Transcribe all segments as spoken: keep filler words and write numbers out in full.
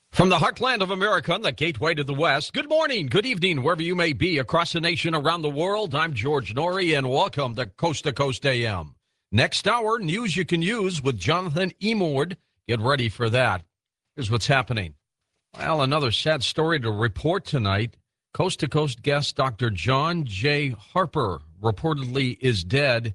From the heartland of America, the gateway to the West, good morning, good evening, wherever you may be across the nation, around the world. I'm George Noory, and welcome to Coast to Coast A M. Next hour, news you can use with Jonathan Emord. Get ready for that. Here's what's happening. Well, another sad story to report tonight. Coast to Coast guest Doctor John J. Harper reportedly is dead.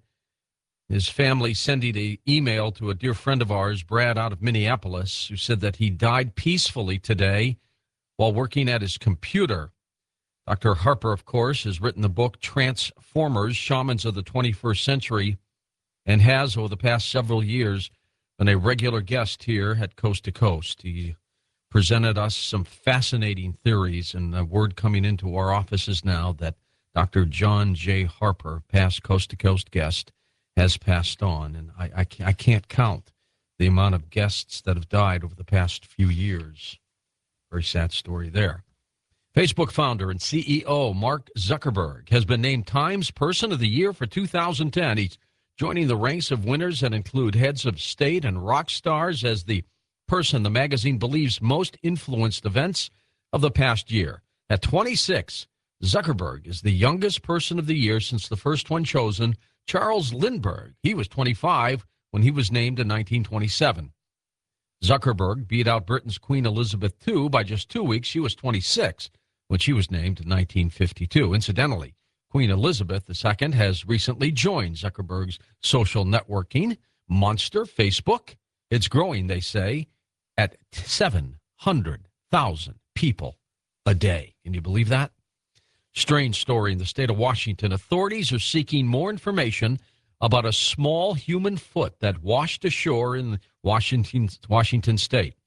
His family sending an email to a dear friend of ours, Brad, out of Minneapolis, who said that he died peacefully today while working at his computer. Doctor Harper, of course, has written the book Transformers, Shamans of the twenty-first Century, and has, over the past several years, been a regular guest here at Coast to Coast. He presented us some fascinating theories, and a word coming into our offices now that Doctor John J. Harper, past Coast to Coast guest, has passed on, and I, I, I can't count the amount of guests that have died over the past few years. Very sad story there. Facebook founder and C E O Mark Zuckerberg has been named Times Person of the Year for two thousand ten. He's joining the ranks of winners that include heads of state and rock stars as the person the magazine believes most influenced events of the past year. At twenty-six, Zuckerberg is the youngest person of the year since the first one chosen, Charles Lindbergh. He was twenty-five when he was named in nineteen twenty-seven. Zuckerberg beat out Britain's Queen Elizabeth the Second by just two weeks. She was twenty-six when she was named in nineteen fifty-two. Incidentally, Queen Elizabeth the Second has recently joined Zuckerberg's social networking monster, Facebook. It's growing, they say, at seven hundred thousand people a day. Can you believe that? Strange story in the state of Washington. Authorities are seeking more information about a small human foot that washed ashore in Washington, Washington state.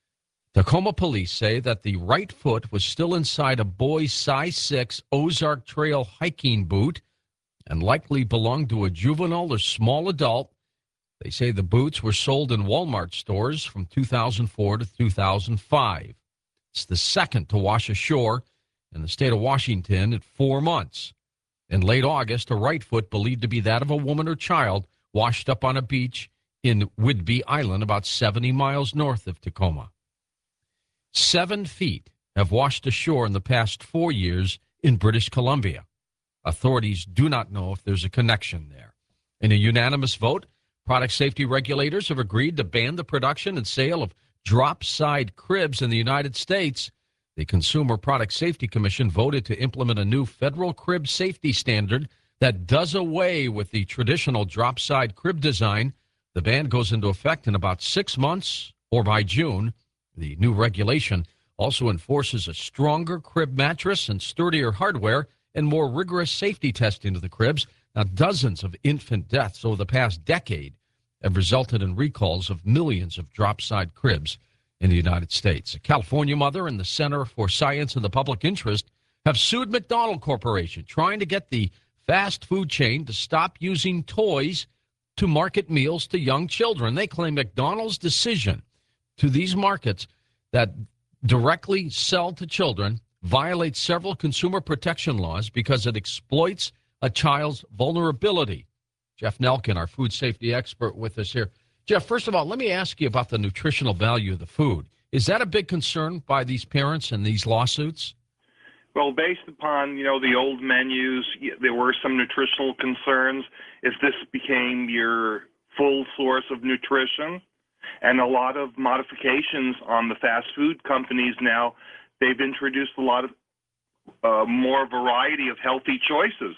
Tacoma police say that the right foot was still inside a boy's size six Ozark Trail hiking boot and likely belonged to a juvenile or small adult. They say the boots were sold in Walmart stores from two thousand four to two thousand five. It's the second to wash ashore in the state of Washington at four months. In late August, a right foot believed to be that of a woman or child washed up on a beach in Whidbey Island, about seventy miles north of Tacoma. Seven feet have washed ashore in the past four years in British Columbia. Authorities do not know if there's a connection there. In a unanimous vote, product safety regulators have agreed to ban the production and sale of drop-side cribs in the United States. The Consumer Product Safety Commission voted to implement a new federal crib safety standard that does away with the traditional drop-side crib design. The ban goes into effect in about six months or by June. The new regulation also enforces a stronger crib mattress and sturdier hardware and more rigorous safety testing of the cribs. Now, dozens of infant deaths over the past decade have resulted in recalls of millions of drop-side cribs in the United States. A California mother and the Center for Science and the Public Interest have sued McDonald Corporation, trying to get the fast food chain to stop using toys to market meals to young children. They claim McDonald's decision to these markets that directly sell to children violates several consumer protection laws because it exploits a child's vulnerability. Jeff Nelkin, our food safety expert, with us here. Jeff, first of all, let me ask you about the nutritional value of the food. Is that a big concern by these parents in these lawsuits? Well, based upon, you know, the old menus, there were some nutritional concerns. If this became your full source of nutrition, and a lot of modifications on the fast food companies now, they've introduced a lot of uh, more variety of healthy choices.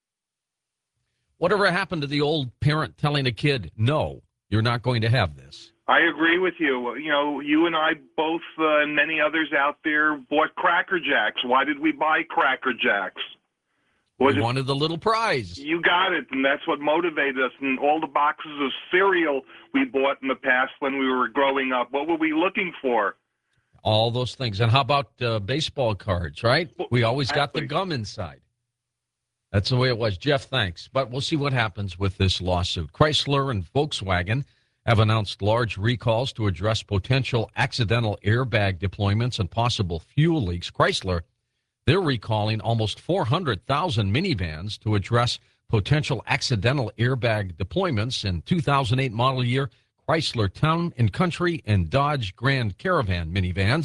Whatever happened to the old parent telling a kid, no, you're not going to have this? I agree with you. You know, you and I both uh, and many others out there bought Cracker Jacks. Why did we buy Cracker Jacks? Was we wanted the little prize. You got it, and that's what motivated us. And all the boxes of cereal we bought in the past when we were growing up, what were we looking for? All those things. And how about uh, baseball cards, right? Well, we always exactly. got the gum inside. That's the way it was. Jeff, thanks. But we'll see what happens with this lawsuit. Chrysler and Volkswagen have announced large recalls to address potential accidental airbag deployments and possible fuel leaks. Chrysler, they're recalling almost four hundred thousand minivans to address potential accidental airbag deployments in two thousand eight model year Chrysler Town and Country and Dodge Grand Caravan minivans.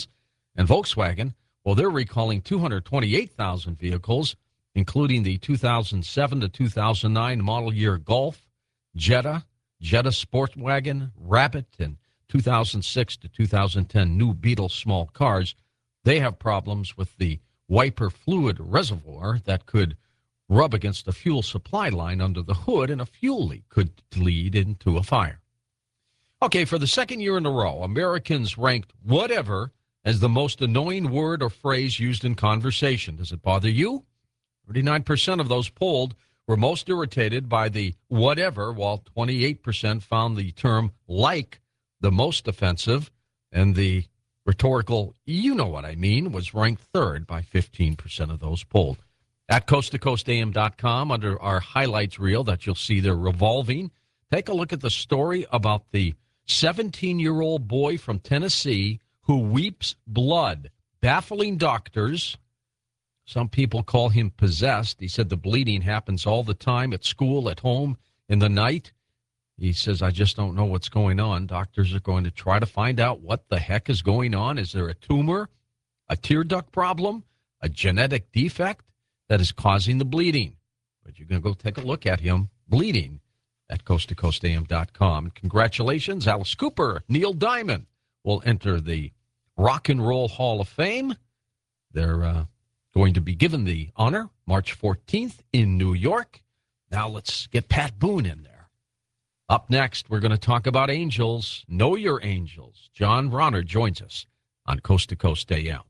And Volkswagen, well, they're recalling two hundred twenty-eight thousand vehicles, including the two thousand seven to two thousand nine model year Golf, Jetta, Jetta Sportwagon, Rabbit, and two thousand six to two thousand ten new Beetle small cars. They have problems with the wiper fluid reservoir that could rub against the fuel supply line under the hood, and a fuel leak could lead into a fire. Okay, for the second year in a row, Americans ranked whatever as the most annoying word or phrase used in conversation. Does it bother you? thirty-nine percent of those polled were most irritated by the whatever, while twenty-eight percent found the term like the most offensive, and the rhetorical, you know what I mean, was ranked third by fifteen percent of those polled. At coast to coast A M dot com, under our highlights reel that you'll see there revolving, take a look at the story about the seventeen-year-old boy from Tennessee who weeps blood, baffling doctors. Some people call him possessed. He said the bleeding happens all the time at school, at home, in the night. He says, I just don't know what's going on. Doctors are going to try to find out what the heck is going on. Is there a tumor, a tear duct problem, a genetic defect that is causing the bleeding? But you're going to go take a look at him bleeding at coast to coast A M dot com. Congratulations, Alice Cooper, Neil Diamond will enter the Rock and Roll Hall of Fame. They're uh, going to be given the honor March fourteenth in New York. Now let's get Pat Boone in there. Up next, we're going to talk about angels. Know your angels. John Ronner joins us on Coast to Coast A M.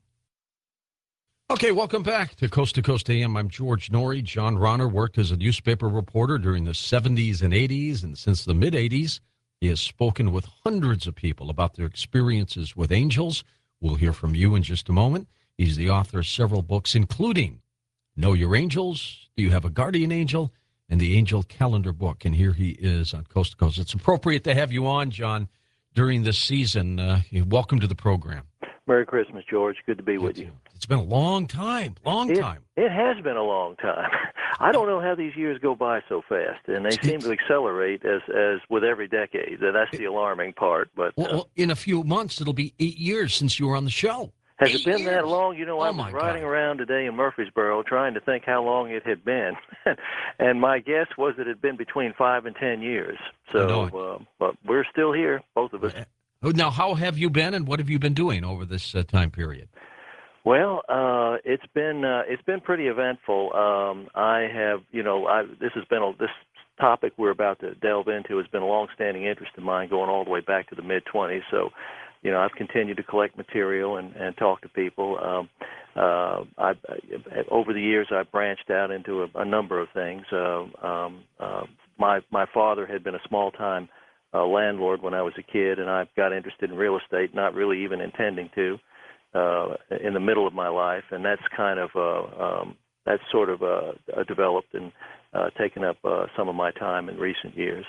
Okay, welcome back to Coast to Coast A M. I'm George Norrie. John Ronner worked as a newspaper reporter during the seventies and eighties, and since the mid-eighties, he has spoken with hundreds of people about their experiences with angels. We'll hear from you in just a moment. He's the author of several books, including Know Your Angels, Do You Have a Guardian Angel, and the Angel Calendar book. And here he is on Coast to Coast. It's appropriate to have you on, John, during this season. Uh, welcome to the program. Merry Christmas, George. Good to be with you. It's been a long time, long it, time. It has been a long time. I don't know how these years go by so fast, and they seem to accelerate as as with every decade. That's the alarming part. But well, uh, well, in a few months, it'll be eight years since you were on the show. Has eight it been years? that long? You know, oh I was riding God. around today in Murfreesboro trying to think how long it had been, and my guess was that it had been between five and ten years. So, uh, but we're still here, both of us. Now, how have you been, and what have you been doing over this uh, time period? Well, uh, it's been uh, it's been pretty eventful. Um, I have, you know, I, this has been a, this topic we're about to delve into has been a long-standing interest of mine, going all the way back to the mid twenties. So, you know, I've continued to collect material and, and talk to people. Um, uh, I, over the years, I've branched out into a, a number of things. Uh, um, uh, my my father had been a small-time uh, landlord when I was a kid, and I got interested in real estate, not really even intending to. Uh, in the middle of my life, and that's kind of uh, um, that's sort of uh, uh, developed and uh, taken up uh, some of my time in recent years.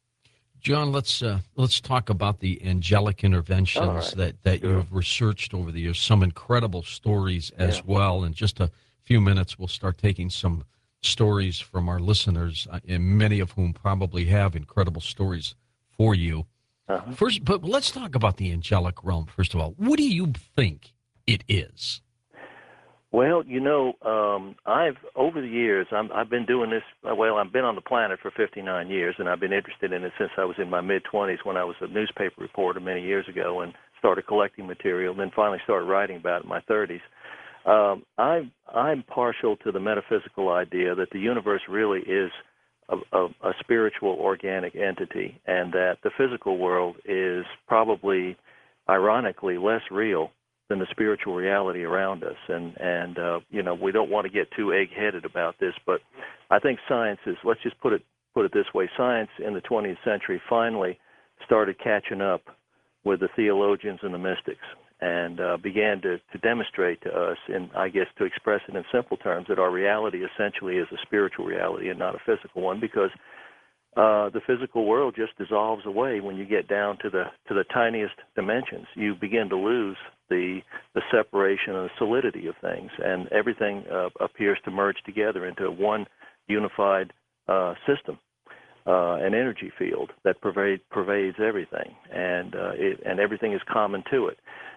John, let's uh, let's talk about the angelic interventions right. that, that Sure. you have researched over the years. Some incredible stories as Yeah. well. In just a few minutes, we'll start taking some stories from our listeners, uh, and many of whom probably have incredible stories for you. Uh-huh. First, but let's talk about the angelic realm, first of all. What do you think it is? Well, you know, um, I've over the years, I'm, I've been doing this. Well, I've been on the planet for fifty-nine years, and I've been interested in it since I was in my mid twenties, when I was a newspaper reporter many years ago, and started collecting material. And then finally started writing about it in my thirties. Um, I, I'm partial to the metaphysical idea that the universe really is A, a, a spiritual organic entity, and that the physical world is probably, ironically, less real than the spiritual reality around us. And, and uh, you know, we don't want to get too egg-headed about this, but I think science is, let's just put it, put it this way, science in the twentieth century finally started catching up with the theologians and the mystics, and uh, began to, to demonstrate to us, and I guess to express it in simple terms, that our reality essentially is a spiritual reality and not a physical one, because uh, the physical world just dissolves away when you get down to the to the tiniest dimensions. You begin to lose the the separation and the solidity of things, and everything uh, appears to merge together into one unified uh, system. Uh, an energy field that pervade, pervades everything, and uh, it, and everything is common to it.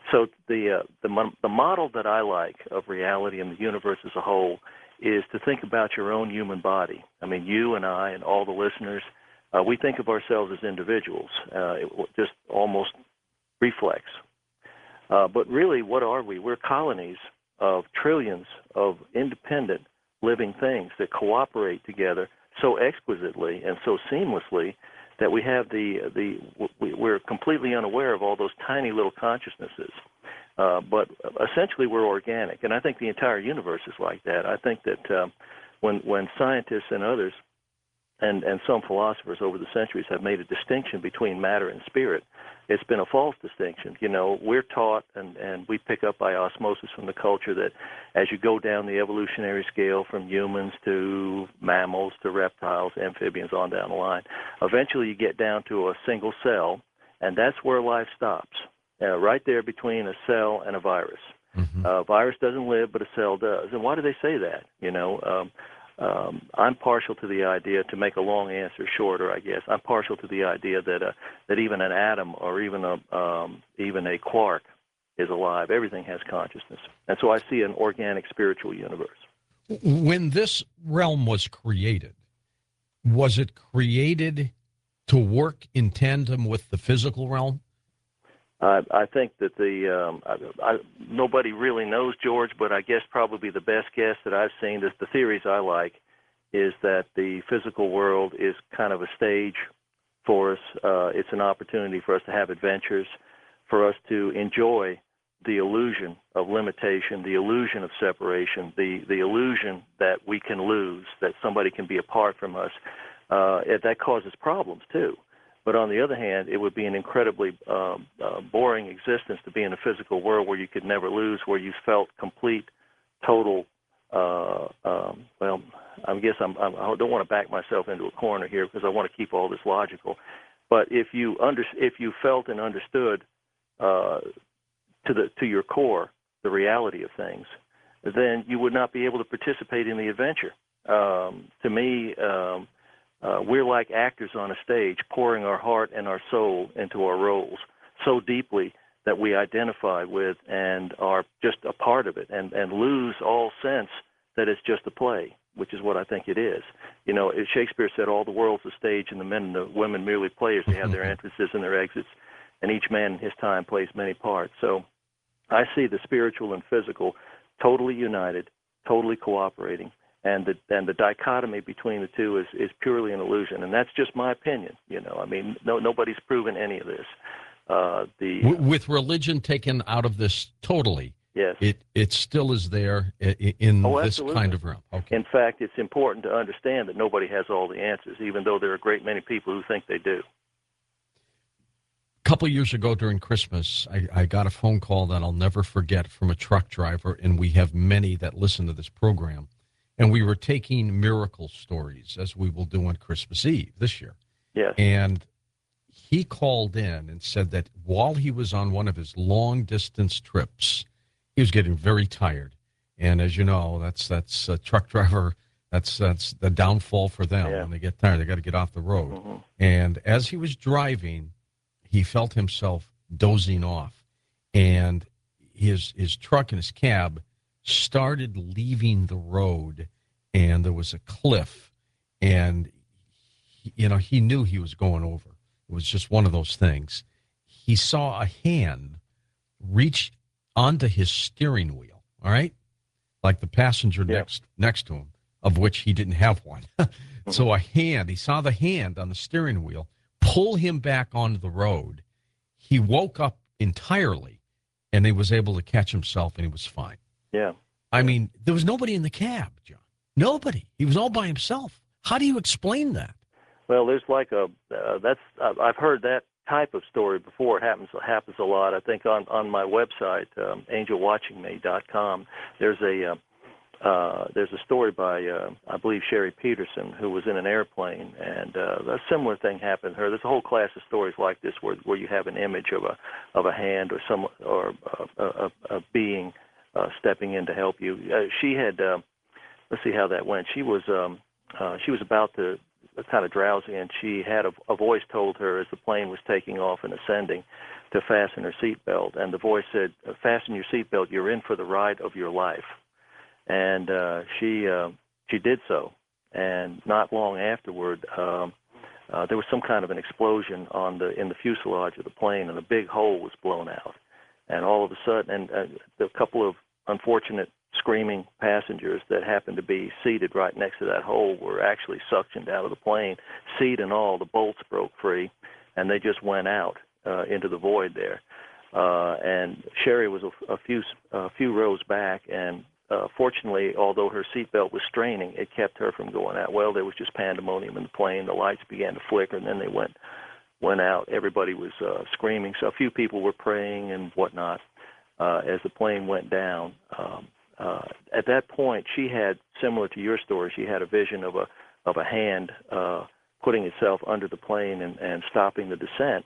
So the uh, the mo- the model that I like of reality and the universe as a whole is to think about your own human body. I mean, you and I and all the listeners, uh, we think of ourselves as individuals, uh, it, just almost reflex. Uh, but really, what are we? We're colonies of trillions of independent living things that cooperate together so exquisitely and so seamlessly that we have the the we, we're completely unaware of all those tiny little consciousnesses. Uh, but essentially, we're organic, and I think the entire universe is like that. I think that uh, when when scientists and others and and some philosophers over the centuries have made a distinction between matter and spirit, it's been a false distinction. You know, we're taught and, and we pick up by osmosis from the culture that as you go down the evolutionary scale from humans to mammals to reptiles, amphibians, on down the line, eventually you get down to a single cell, and that's where life stops, uh, right there between a cell and a virus. Mm-hmm. A virus doesn't live, but a cell does. And why do they say that? You know, um, Um, I'm partial to the idea, to make a long answer shorter, I guess. I'm partial to the idea that uh, that even an atom or even a um, even a quark is alive. Everything has consciousness, and so I see an organic spiritual universe. When this realm was created, was it created to work in tandem with the physical realm? I, I think that the um, I, I, nobody really knows, George, but I guess probably the best guess that I've seen is the theories I like is that the physical world is kind of a stage for us. Uh, it's an opportunity for us to have adventures, for us to enjoy the illusion of limitation, the illusion of separation, the, the illusion that we can lose, that somebody can be apart from us. Uh, that causes problems, too. But on the other hand, it would be an incredibly um, uh, boring existence to be in a physical world where you could never lose, where you felt complete, total, uh, um, well, I guess I'm, I'm, I don't want to back myself into a corner here because I want to keep all this logical. But if you under, if you felt and understood uh, to the to your core the reality of things, then you would not be able to participate in the adventure. Um, to me, um, Uh, we're like actors on a stage, pouring our heart and our soul into our roles so deeply that we identify with and are just a part of it, and, and lose all sense that it's just a play, which is what I think it is. You know, Shakespeare said all the world's a stage and the men and the women merely players. They have their entrances and their exits, and each man in his time plays many parts. So I see the spiritual and physical totally united, totally cooperating. And the and the dichotomy between the two is, is purely an illusion, and that's just my opinion. You know, I mean, no nobody's proven any of this. Uh, the with religion taken out of this totally, yes, it it still is there in oh, this absolutely. kind of realm. Okay. In fact, it's important to understand that nobody has all the answers, even though there are a great many people who think they do. A couple of years ago during Christmas, I, I got a phone call that I'll never forget from a truck driver, and we have many that listen to this program. And we were taking miracle stories, as we will do on Christmas Eve this year. Yes. And he called in and said that while he was on one of his long-distance trips, he was getting very tired. And as you know, that's that's a truck driver, that's that's the downfall for them. Yeah. When they get tired, they got to get off the road. Mm-hmm. And as he was driving, he felt himself dozing off. And his his truck and his cab started leaving the road, and there was a cliff, and he, you know he knew he was going over. It was just one of those things. He saw a hand reach onto his steering wheel, all right, like the passenger yeah. next next to him, of which he didn't have one. So a hand, he saw the hand on the steering wheel pull him back onto the road. He woke up entirely, and he was able to catch himself, and he was fine. Yeah. I mean, there was nobody in the cab, John. Nobody. He was all by himself. How do you explain that? Well, there's like a uh, that's uh, I've heard that type of story before. It happens happens a lot. I think on on my website, um, angel watching me dot com, there's a uh, uh, there's a story by uh, I believe Sherry Peterson, who was in an airplane, and uh, a similar thing happened to her. There's a whole class of stories like this where where you have an image of a of a hand or some or a, a, a being uh, stepping in to help you. Uh, she had uh, let's see how that went. She was um, uh, she was about to kind of drowsy, and she had a, a voice told her as the plane was taking off and ascending to fasten her seatbelt, and the voice said, "Fasten your seatbelt. You're in for the ride of your life." And uh, she uh, she did so, and not long afterward, um, uh, there was some kind of an explosion on the in the fuselage of the plane, and a big hole was blown out. And all of a sudden, and uh, a couple of unfortunate screaming passengers that happened to be seated right next to that hole were actually suctioned out of the plane, seat and all. The bolts broke free, and they just went out uh, into the void there. Uh, and Sherry was a, a few a few rows back, and uh, fortunately, although her seatbelt was straining, it kept her from going out. Well, there was just pandemonium in the plane. The lights began to flicker, and then they went went out. Everybody was uh, screaming. So a few people were praying and whatnot uh, as the plane went down. Um, Uh, at that point, she had, similar to your story, she had a vision of a of a hand uh, putting itself under the plane and, and stopping the descent.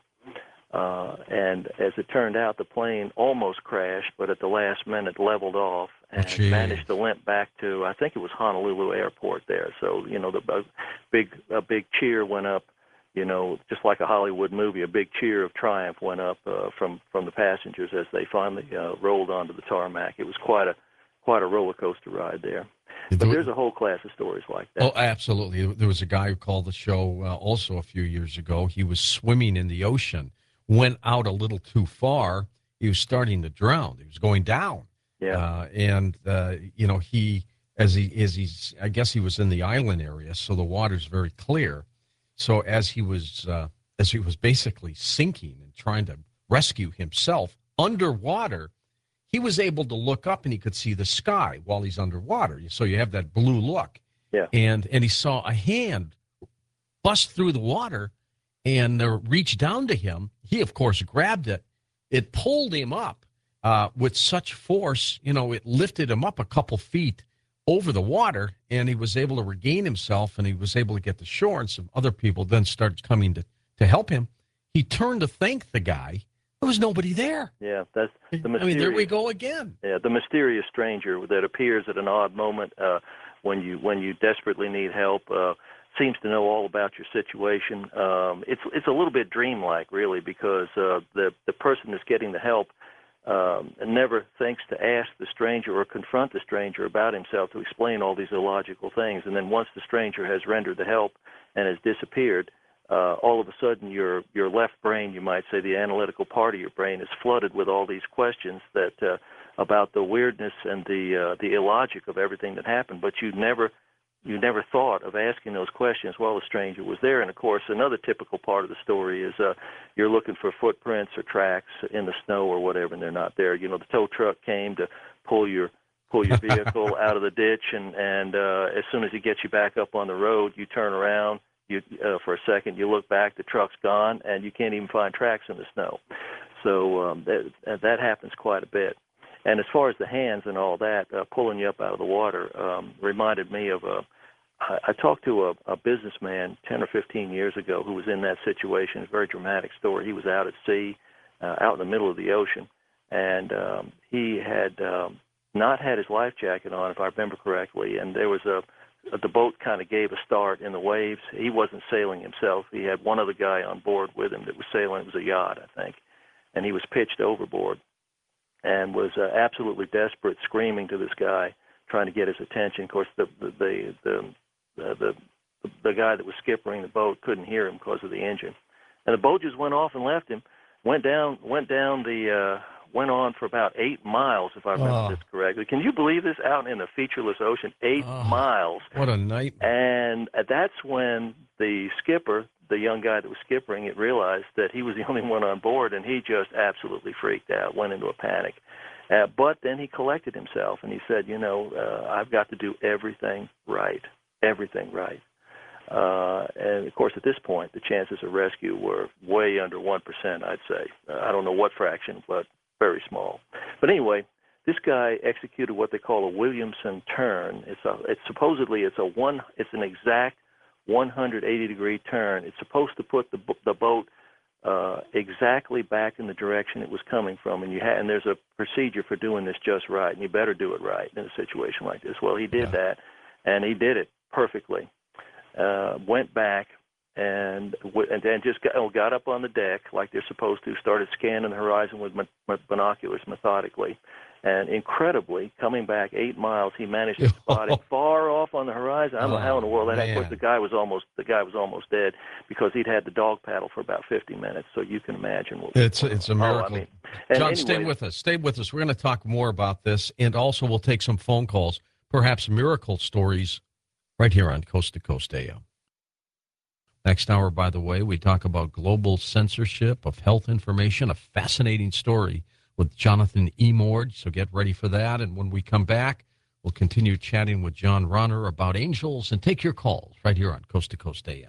Uh, and as it turned out, the plane almost crashed, but at the last minute leveled off and Jeez. managed to limp back to, I think it was Honolulu Airport there. So, you know, the a big a big cheer went up, you know, just like a Hollywood movie, a big cheer of triumph went up uh, from, from the passengers as they finally uh, rolled onto the tarmac. It was quite a quite a roller coaster ride there. But there's a whole class of stories like that. Oh, absolutely. There was a guy who called the show uh, also a few years ago. He was swimming in the ocean, went out a little too far. He was starting to drown. He was going down. Yeah. Uh, and, uh, you know, he, as he, as he's, I guess he was in the island area, so the water's very clear. So as he was, uh, as he was basically sinking and trying to rescue himself underwater, he was able to look up and he could see the sky while he's underwater. So you have that blue look. Yeah. And and he saw a hand bust through the water and uh, reach down to him. He, of course, grabbed it. It pulled him up uh, with such force, you know, it lifted him up a couple feet over the water, and he was able to regain himself, and he was able to get to shore, and some other people then started coming to, to help him. He turned to thank the guy. There was nobody there. Yeah, that's the mysterious. I mean, there we go again. Yeah, the mysterious stranger that appears at an odd moment uh, when you when you desperately need help. Uh, seems to know all about your situation. Um, it's it's a little bit dreamlike, really, because uh, the the person that's getting the help um, never thinks to ask the stranger or confront the stranger about himself to explain all these illogical things. And then once the stranger has rendered the help and has disappeared, Uh, all of a sudden your your left brain, you might say, the analytical part of your brain, is flooded with all these questions that uh, about the weirdness and the uh, the illogic of everything that happened. But you never you never thought of asking those questions while the stranger was there. And of course, another typical part of the story is uh, you're looking for footprints or tracks in the snow or whatever, and they're not there. You know, the tow truck came to pull your pull your vehicle out of the ditch, and and uh, as soon as he gets you back up on the road, you turn around. You, uh, for a second, you look back, the truck's gone, and you can't even find tracks in the snow. So um, that, that happens quite a bit. And as far as the hands and all that, uh, pulling you up out of the water um, reminded me of a I, I talked to a, a businessman ten or fifteen years ago who was in that situation. It's a very dramatic story. He was out at sea, uh, out in the middle of the ocean, and um, he had um, not had his life jacket on, if I remember correctly, and there was a the boat kind of gave a start in the waves. He wasn't sailing himself. He had one other guy on board with him that was sailing. It was a yacht, I think. And he was pitched overboard and was uh, absolutely desperate, screaming to this guy, trying to get his attention. Of course, the the the the, the, the, the guy that was skippering the boat couldn't hear him because of the engine. And the boat just went off and left him, went down, went down the... Uh, went on for about eight miles, if I remember oh. this correctly. Can you believe this? Out in the featureless ocean, eight oh, miles. What a nightmare. And that's when the skipper, the young guy that was skippering it, realized that he was the only one on board, and he just absolutely freaked out, went into a panic. Uh, but then he collected himself, and he said, you know, uh, I've got to do everything right, everything right. Uh, and, of course, at this point, the chances of rescue were way under one percent, I'd say. Uh, I don't know what fraction, but very small. But anyway, this guy executed what they call a Williamson turn. It's a, it's supposedly it's a one, it's an exact one hundred eighty degree turn. It's supposed to put the the boat uh, exactly back in the direction it was coming from, and you ha- and there's a procedure for doing this just right, and you better do it right in a situation like this. Well, he did yeah. that, and he did it perfectly. uh, went back and w- and then just got, oh, got up on the deck like they're supposed to, started scanning the horizon with m- binoculars methodically. And incredibly, coming back eight miles, he managed to spot it far off on the horizon. I don't know how in the world that happened. Of course, the guy was almost the guy was almost dead because he'd had the dog paddle for about fifty minutes. So you can imagine what. It's it's a miracle. Oh, I mean, John, anyway, stay with us. Stay with us. We're going to talk more about this, and also we'll take some phone calls, perhaps miracle stories, right here on Coast to Coast A M. Next hour, by the way, we talk about global censorship of health information, a fascinating story with Jonathan Emord, so get ready for that. And when we come back, we'll continue chatting with John Ronner about angels and take your calls right here on Coast to Coast A M.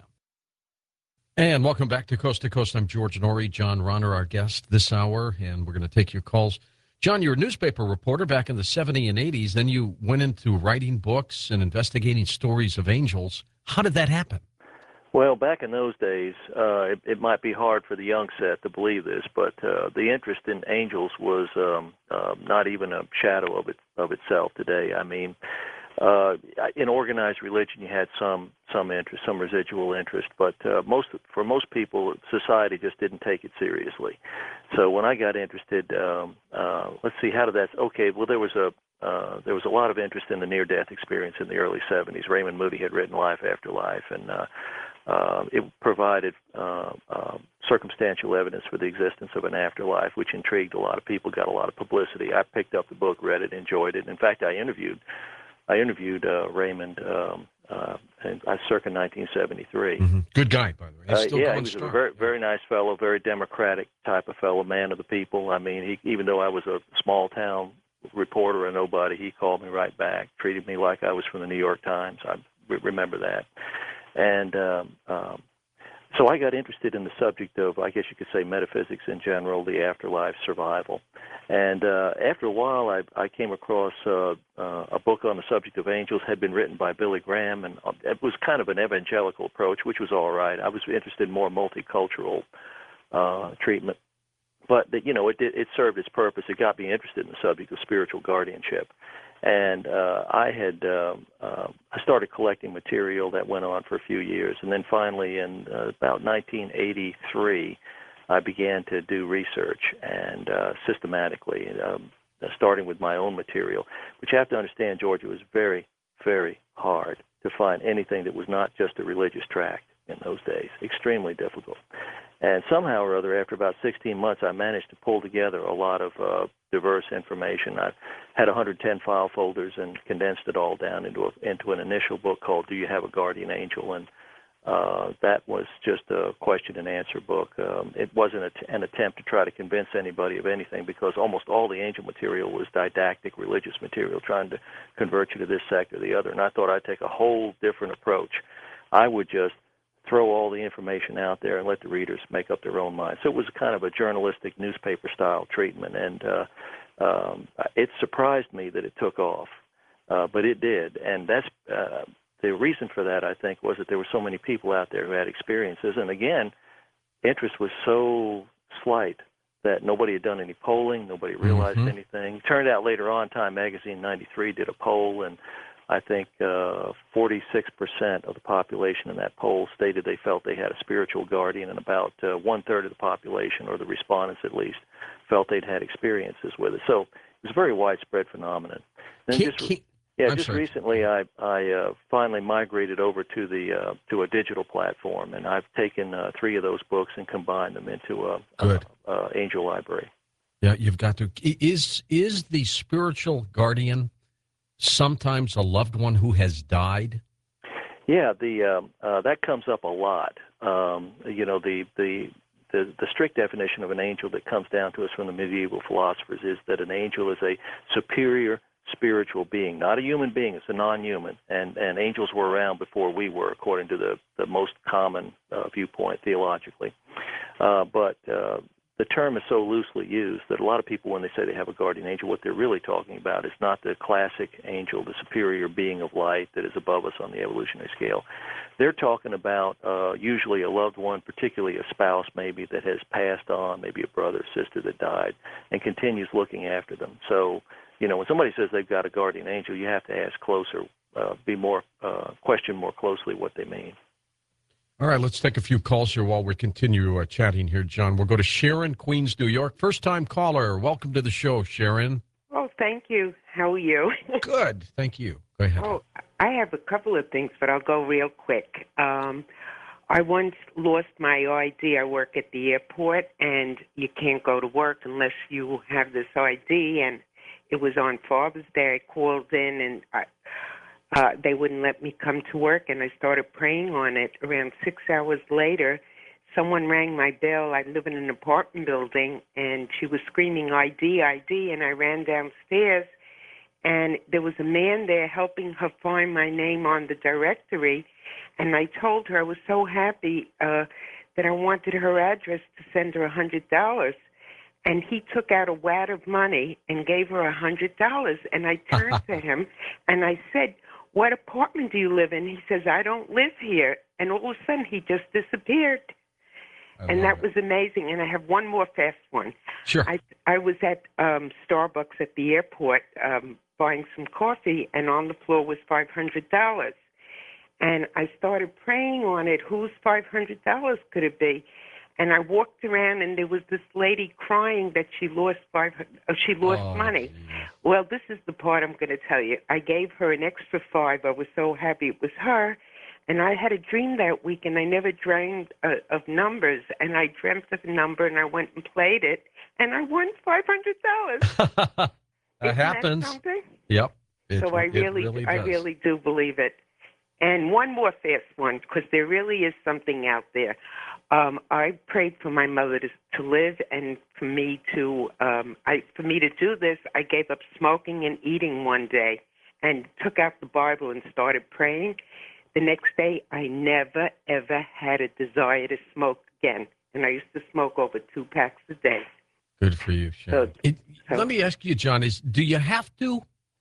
And welcome back to Coast to Coast. I'm George Norrie, John Ronner, our guest this hour, and we're going to take your calls. John, you're a newspaper reporter back in the seventies and eighties. Then you went into writing books and investigating stories of angels. How did that happen? Well, back in those days, uh, it, it might be hard for the young set to believe this, but uh, the interest in angels was um, uh, not even a shadow of it of itself today. I mean, uh, in organized religion, you had some some interest, some residual interest, but uh, most for most people, society just didn't take it seriously. So when I got interested, um, uh, let's see, how did that? Okay, well, there was a uh, there was a lot of interest in the near-death experience in the early seventies. Raymond Moody had written Life After Life, and uh, Uh, it provided uh, uh, circumstantial evidence for the existence of an afterlife, which intrigued a lot of people, got a lot of publicity. I picked up the book, read it, enjoyed it. In fact, I interviewed I interviewed uh, Raymond um, uh, in, uh, circa nineteen seventy-three. Mm-hmm. Good guy, by the way. He's still uh, yeah, going he was strong. a very, very nice fellow, very democratic type of fellow, man of the people. I mean, he, even though I was a small-town reporter, a nobody, he called me right back, treated me like I was from the New York Times. I re- remember that. And um, um, so I got interested in the subject of, I guess you could say, metaphysics in general, the afterlife, survival. And uh, after a while, I, I came across uh, uh, a book on the subject of angels, had been written by Billy Graham, and it was kind of an evangelical approach, which was all right. I was interested in more multicultural uh, treatment. But, you know, it, did, it served its purpose. It got me interested in the subject of spiritual guardianship. And uh, I had um, uh, I started collecting material that went on for a few years, and then finally, in uh, about nineteen eighty-three, I began to do research and uh, systematically, um, starting with my own material. But you have to understand, George, it was very, very hard to find anything that was not just a religious tract in those days. Extremely difficult. And somehow or other, after about sixteen months, I managed to pull together a lot of uh, diverse information. I had one hundred ten file folders and condensed it all down into a, into an initial book called "Do You Have a Guardian Angel?" And uh, that was just a question and answer book. Um, it wasn't a t- an attempt to try to convince anybody of anything, because almost all the angel material was didactic religious material, trying to convert you to this sect or the other. And I thought I'd take a whole different approach. I would just throw all the information out there and let the readers make up their own mind. So it was kind of a journalistic newspaper-style treatment, and uh, um, it surprised me that it took off, uh, but it did. And that's uh, the reason for that, I think, was that there were so many people out there who had experiences. And again, interest was so slight that nobody had done any polling, nobody realized mm-hmm. anything. It turned out later on, Time Magazine ninety-three did a poll, and I think uh, forty-six percent of the population in that poll stated they felt they had a spiritual guardian, and about uh, one-third of the population, or the respondents at least, felt they'd had experiences with it. So it was a very widespread phenomenon. Then Keep, just, keep, yeah, I'm just sorry. recently I, I uh, finally migrated over to the uh, to a digital platform, and I've taken uh, three of those books and combined them into a, Good. a, a angel library. Yeah, you've got to. Is is the spiritual guardian sometimes a loved one who has died? Yeah, the um, uh, that comes up a lot. Um, you know, the, the the the strict definition of an angel that comes down to us from the medieval philosophers is that an angel is a superior spiritual being, not a human being. It's a non-human, and and angels were around before we were, according to the the most common uh, viewpoint theologically. Uh, but uh, the term is so loosely used that a lot of people, when they say they have a guardian angel, what they're really talking about is not the classic angel, the superior being of light that is above us on the evolutionary scale. They're talking about uh, usually a loved one, particularly a spouse maybe that has passed on, maybe a brother or sister that died, and continues looking after them. So, you know, when somebody says they've got a guardian angel, you have to ask closer uh, be more uh, question more closely what they mean. All right, let's take a few calls here while we continue uh, chatting here, John. We'll go to Sharon, Queens, New York. First-time caller. Welcome to the show, Sharon. Oh, thank you. How are you? Good. Thank you. Go ahead. Oh, I have a couple of things, but I'll go real quick. Um, I once lost my I D. I work at the airport, and you can't go to work unless you have this I D. And it was on Father's Day. I called in, and I, uh, they wouldn't let me come to work, and I started praying on it. Around six hours later, someone rang my bell. I live in an apartment building, and she was screaming, I D, I D, and I ran downstairs, and there was a man there helping her find my name on the directory, and I told her I was so happy uh, that I wanted her address to send her one hundred dollars, and he took out a wad of money and gave her one hundred dollars, and I turned to him, and I said, what apartment do you live in? He says, I don't live here, and all of a sudden he just disappeared. And that it. was amazing. And I have one more fast one. Sure. I I was at um, Starbucks at the airport um, buying some coffee, and on the floor was five hundred dollars. And I started praying on it. Whose five hundred dollars could it be? And I walked around, and there was this lady crying that she lost five. Uh, she lost Oh, money. geez. Well, this is the part I'm going to tell you. I gave her an extra five. I was so happy it was her. And I had a dream that week, and I never dreamed uh, of numbers. And I dreamt of a number, and I went and played it, and I won five hundred dollars. That happens. Something? Yep. It, So I it really, really I does. really do believe it. And one more fast one, because there really is something out there. Um, I prayed for my mother to, to live, and for me to, um, I, for me to do this, I gave up smoking and eating one day, and took out the Bible and started praying. The next day, I never, ever had a desire to smoke again. And I used to smoke over two packs a day. Good for you, Sharon. So- It, so- let me ask you, John, is do you have to?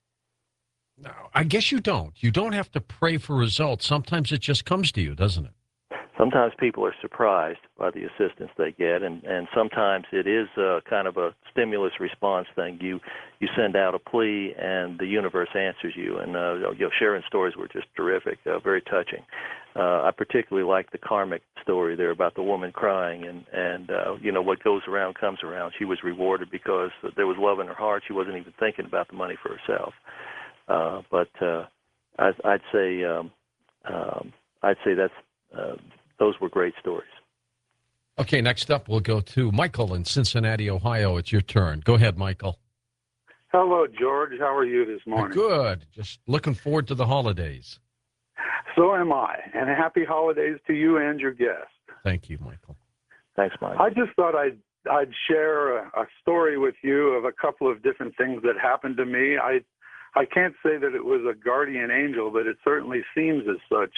No, I guess you don't. You don't have to pray for results. Sometimes it just comes to you, doesn't it? Sometimes people are surprised by the assistance they get, and, and sometimes it is uh, kind of a stimulus response thing. You you send out a plea, and the universe answers you. And uh, you know, Sharon's stories were just terrific, uh, very touching. Uh, I particularly like the karmic story there about the woman crying, and and uh, you know, what goes around comes around. She was rewarded because there was love in her heart. She wasn't even thinking about the money for herself. Uh, but uh, I, I'd say um, um, I'd say that's. Uh, Those were great stories. Okay, next up, we'll go to Michael in Cincinnati, Ohio. It's your turn. Go ahead, Michael. Hello, George. How are you this morning? Good. Just looking forward to the holidays. So am I. And happy holidays to you and your guest. Thank you, Michael. Thanks, Mike. I just thought I'd I'd share a, a story with you of a couple of different things that happened to me. I I can't say that it was a guardian angel, but it certainly seems as such.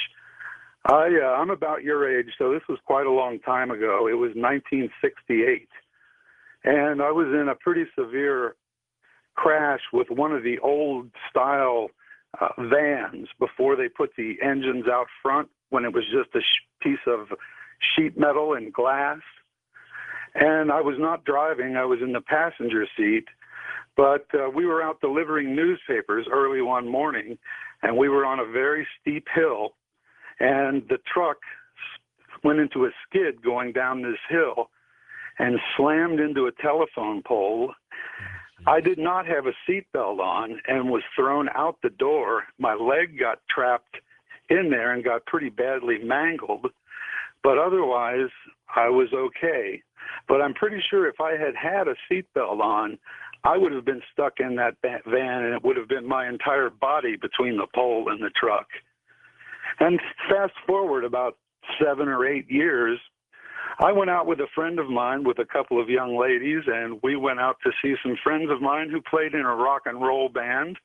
I, uh, I'm about your age, so this was quite a long time ago. It was nineteen sixty-eight, and I was in a pretty severe crash with one of the old-style uh, vans before they put the engines out front, when it was just a sh- piece of sheet metal and glass. And I was not driving. I was in the passenger seat, but uh, we were out delivering newspapers early one morning, and we were on a very steep hill. And the truck went into a skid going down this hill and slammed into a telephone pole. I did not have a seatbelt on and was thrown out the door. My leg got trapped in there and got pretty badly mangled. But otherwise, I was okay. But I'm pretty sure if I had had a seatbelt on, I would have been stuck in that van, and it would have been my entire body between the pole and the truck. And fast forward about seven or eight years, I went out with a friend of mine with a couple of young ladies, and we went out to see some friends of mine who played in a rock and roll band.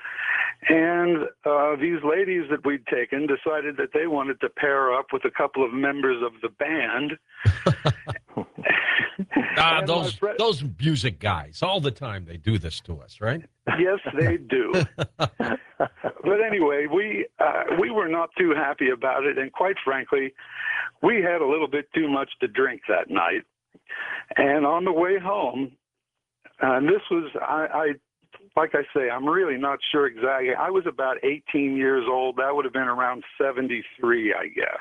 And uh, these ladies that we'd taken decided that they wanted to pair up with a couple of members of the band. Ah, And those my friend- those music guys, all the time they do this to us, right? Yes, they do. But anyway, we uh, we were not too happy about it, and quite frankly, we had a little bit too much to drink that night. And on the way home, and this was I, I like I say, I'm really not sure exactly. I was about eighteen years old. That would have been around seventy-three, I guess.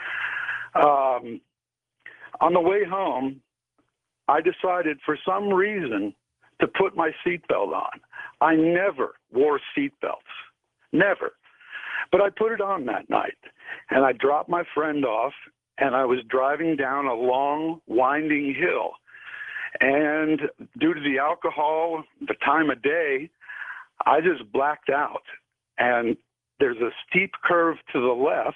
Um, on the way home, I decided for some reason to put my seatbelt on. I never wore seatbelts, never. But I put it on that night, and I dropped my friend off, and I was driving down a long, winding hill. And due to the alcohol, the time of day, I just blacked out. And there's a steep curve to the left.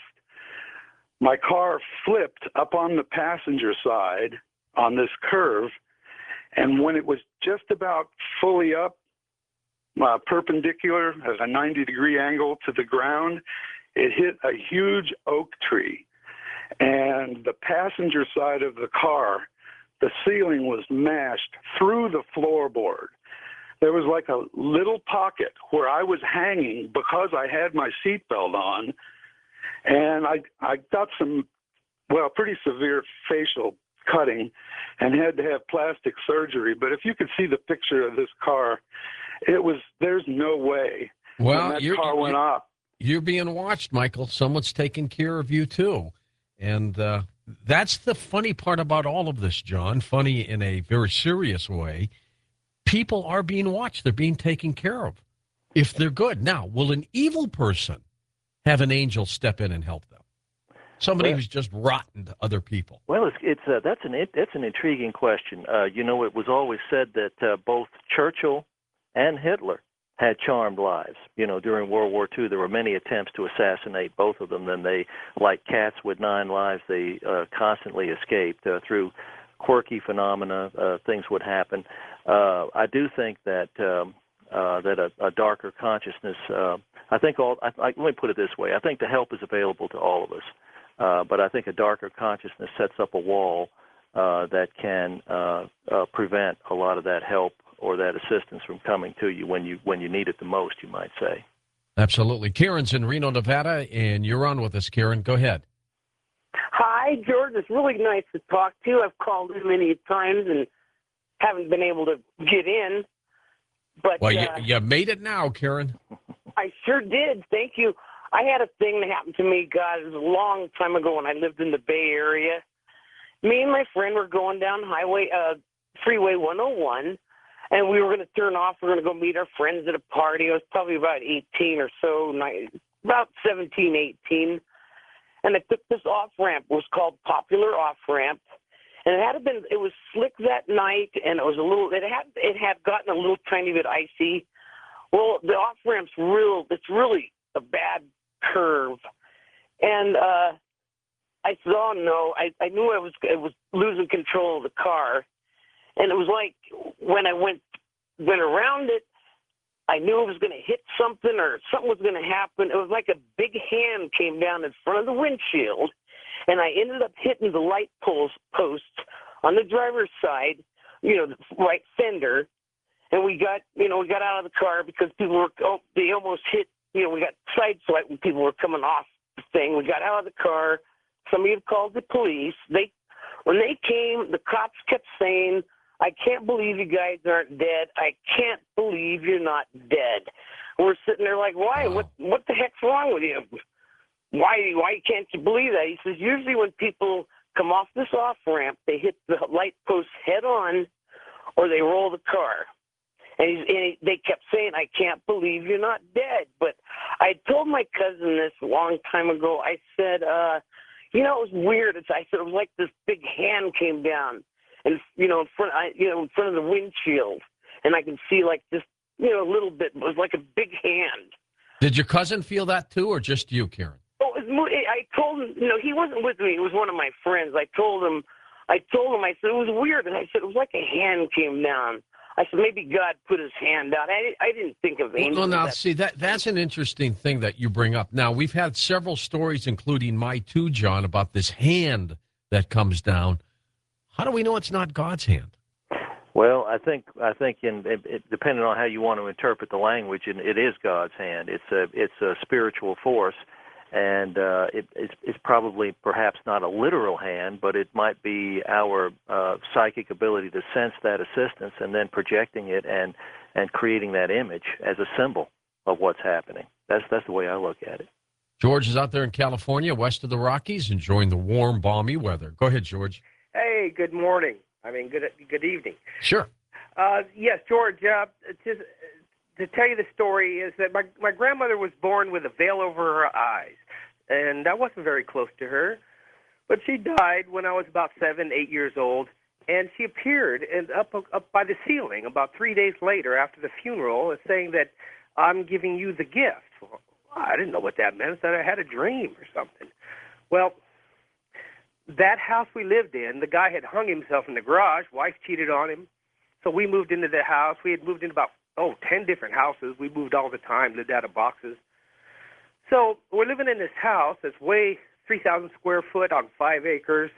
My car flipped up on the passenger side on this curve. And when it was just about fully up, uh, perpendicular at a ninety degree angle to the ground, it hit a huge oak tree. And the passenger side of the car, the ceiling was mashed through the floorboard. There was like a little pocket where I was hanging because I had my seatbelt on, and I I got some, well, pretty severe facial cutting and had to have plastic surgery. But if you could see the picture of this car, it was, there's no way Well, when that you're, car went you're, up. you're being watched, Michael. Someone's taking care of you, too. And uh, that's the funny part about all of this, John. Funny in a very serious way. People are being watched. They're being taken care of if they're good. Now, will an evil person have an angel step in and help them? Somebody Well, who's just rotten to other people. Well, it's, it's uh, that's an it, that's an intriguing question. Uh, you know, it was always said that uh, both Churchill and Hitler had charmed lives. You know, during World War Two, there were many attempts to assassinate both of them. Then they, like cats with nine lives, they uh, constantly escaped uh, through quirky phenomena. Uh, things would happen. Uh, I do think that um, uh, that a, a darker consciousness. Uh, I think all. I, I, let me put it this way. I think the help is available to all of us. Uh, but I think a darker consciousness sets up a wall uh, that can uh, uh, prevent a lot of that help or that assistance from coming to you when you when you need it the most, you might say. Absolutely. Karen's in Reno, Nevada, and you're on with us, Karen. Go ahead. Hi, George. It's really nice to talk to you. I've called in many times and haven't been able to get in. But Well, uh, you, you made it now, Karen. I sure did. Thank you. I had a thing that happened to me, God, it was a long time ago when I lived in the Bay Area. Me and my friend were going down highway, uh, Freeway one oh one, and we were going to turn off. We were going to go meet our friends at a party. I was probably about eighteen or so, about seventeen, eighteen. And I took this off-ramp. It was called Popular Off-Ramp. And it had been, it was slick that night, and it was a little, it had, it had gotten a little tiny bit icy. Well, the off-ramp's real, it's really a bad curve. And uh, I said, oh, no, I, I knew I was, I was losing control of the car. And it was like when I went, went around it, I knew it was going to hit something or something was going to happen. It was like a big hand came down in front of the windshield, and I ended up hitting the light post post on the driver's side, you know, the right fender. And we got, you know, we got out of the car because people were, oh, they almost hit, you know, we got sideswiped when people were coming off the thing. We got out of the car. Somebody had called the police. They, when they came, the cops kept saying, I can't believe you guys aren't dead. I can't believe you're not dead. We're sitting there like, why? Wow. What What the heck's wrong with you? Why Why can't you believe that? He says, usually when people come off this off-ramp, they hit the light post head on or they roll the car. And, he's, and he, they kept saying, I can't believe you're not dead. But I told my cousin this a long time ago. I said, uh, you know, it was weird. It's, I said, it was like this big hand came down. And you know, in front, I, you know, in front of the windshield, and I could see like this, you know, a little bit. It was like a big hand. Did your cousin feel that too, or just you, Karen? Oh, it was, I told him, you know, he wasn't with me. It was one of my friends. I told him, I told him, I said it was weird, and I said it was like a hand came down. I said maybe God put his hand out. I, I didn't think of angels. Well, now, that. see, that that's an interesting thing that you bring up. Now, we've had several stories, including my too, John, about this hand that comes down. How do we know it's not God's hand? Well, I think I think in it, it, depending on how you want to interpret the language, and it is God's hand. It's a it's a spiritual force, and uh, it, it's, it's probably perhaps not a literal hand, but it might be our uh, psychic ability to sense that assistance and then projecting it and and creating that image as a symbol of what's happening. That's that's the way I look at it. George is out there in California, west of the Rockies, enjoying the warm, balmy weather. Go ahead, George. Hey, good morning. I mean, good good evening. Sure. Uh, yes, George, uh, to, to tell you the story is that my, my grandmother was born with a veil over her eyes, and I wasn't very close to her, but she died when I was about seven, eight years old, and she appeared and up, up by the ceiling about three days later after the funeral saying that I'm giving you the gift. Well, I didn't know what that meant. I thought I had a dream or something. Well, that house we lived in, the guy had hung himself in the garage. Wife cheated on him. So we moved into the house. We had moved into about, oh, ten different houses. We moved all the time, lived out of boxes. So we're living in this house that's way three thousand square foot on five acres.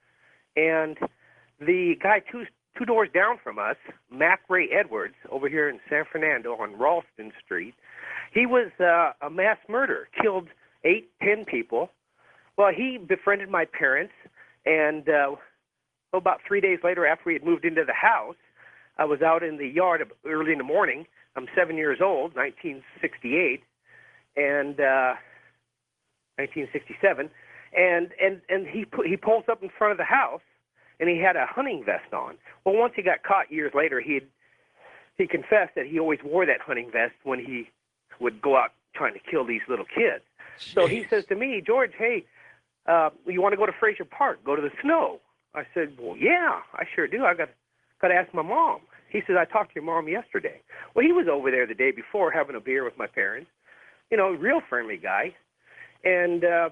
And the guy two, two doors down from us, Mac Ray Edwards, over here in San Fernando on Ralston Street, he was uh, a mass murderer, killed eight, ten people. Well, he befriended my parents, and uh, about three days later after we had moved into the house, I was out in the yard early in the morning. I'm seven years old, nineteen sixty-eight, and uh, nineteen sixty-seven, and and and he pu- he pulls up in front of the house, and he had a hunting vest on. Well, once he got caught years later, he he confessed that he always wore that hunting vest when he would go out trying to kill these little kids. Jeez. So he says to me, George, hey, uh, you want to go to Frazier Park, go to the snow? I said, well, yeah, I sure do. I got got to ask my mom. He says, I talked to your mom yesterday. Well, he was over there the day before having a beer with my parents. You know, real friendly guy. And uh,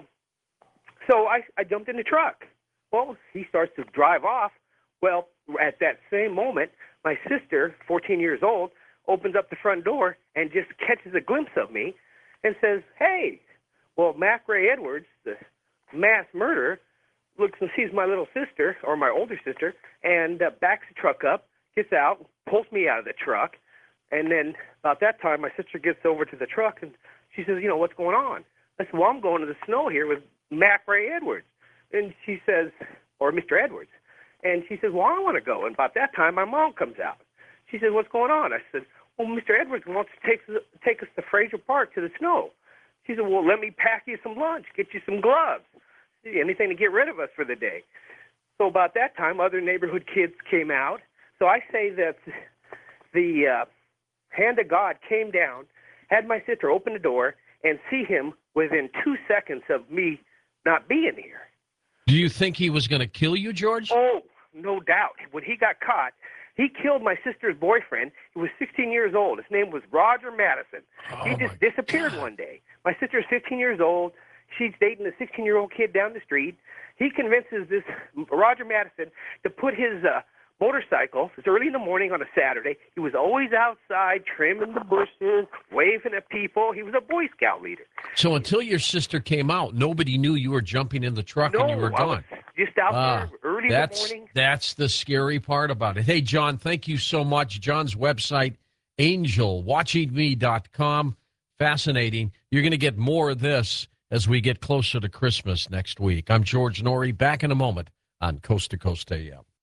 so I, I jumped in the truck. Well, he starts to drive off. Well, at that same moment, my sister, fourteen years old, opens up the front door and just catches a glimpse of me and says, hey. Well, Mac Ray Edwards, the mass murderer, looks and sees my little sister, or my older sister, and uh, backs the truck up, gets out, pulls me out of the truck, and then about that time, my sister gets over to the truck, and she says, you know, what's going on? I said, well, I'm going to the snow here with Mac Ray Edwards. And she says, or Mister Edwards. And she says, well, I want to go. And about that time, my mom comes out. She says, what's going on? I said, well, Mister Edwards wants to take, take us to Frazier Park to the snow. She said, well, let me pack you some lunch, get you some gloves, anything to get rid of us for the day. So about that time, other neighborhood kids came out. So I say that the uh, hand of God came down, had my sister open the door, and see him within two seconds of me not being here. Do you think he was going to kill you, George? Oh, no doubt. When he got caught, he killed my sister's boyfriend. He was sixteen years old. His name was Roger Madison. Oh, he just disappeared God. one day. My sister's fifteen years old. She's dating a sixteen-year-old kid down the street. He convinces this Roger Madison to put his uh, motorcycle, it's early in the morning on a Saturday. He was always outside trimming the bushes, waving at people. He was a Boy Scout leader. So until your sister came out, nobody knew you were jumping in the truck no, and you were I gone. Was just out ah, there early that's, in the morning. That's the scary part about it. Hey, John, thank you so much. John's website, angel watching me dot com. Fascinating. You're going to get more of this as we get closer to Christmas next week. I'm George Noory, back in a moment on Coast to Coast A M.